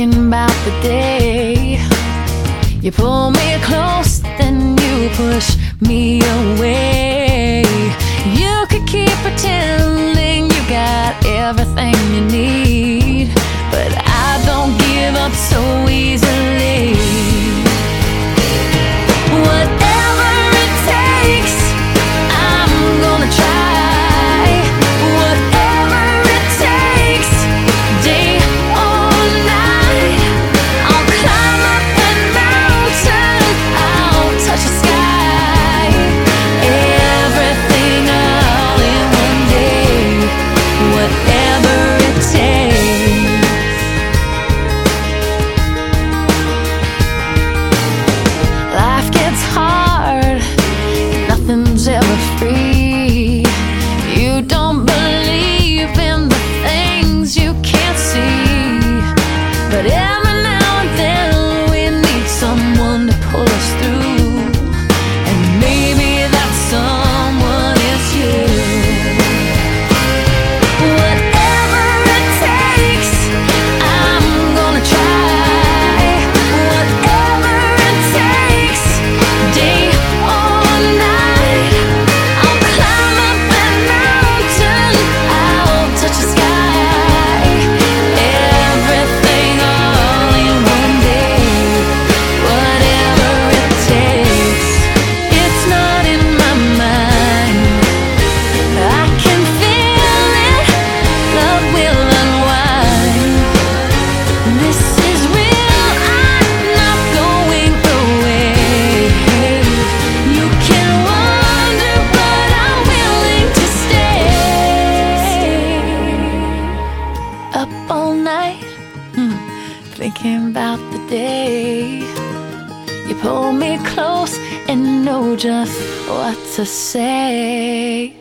thinking about the day you pull me close, then you push me away. You could keep pretending you got everything you need, but I don't give up so easily. Whatever it takes, I'm gonna try. Whatever it takes, day or night, I'll climb up that mountain, I'll touch the sky. Everything all in one day, whatever it takes. Life gets hard, nothing's ever free. You don't believe in the things you can't see, but every now and then we need someone to pull us through, and maybe that someone is you. Whatever it takes, I'm gonna try. Whatever it takes, day or night, I'll climb up that mountain, I'll touch the sky. Everything all in one day, whatever it takes. It's not in my mind, I can feel it, love will unwind. This is real, I'm not going away. You can wonder, but I'm willing to stay. Up all night, thinking about the day you pull me close and know just what to say.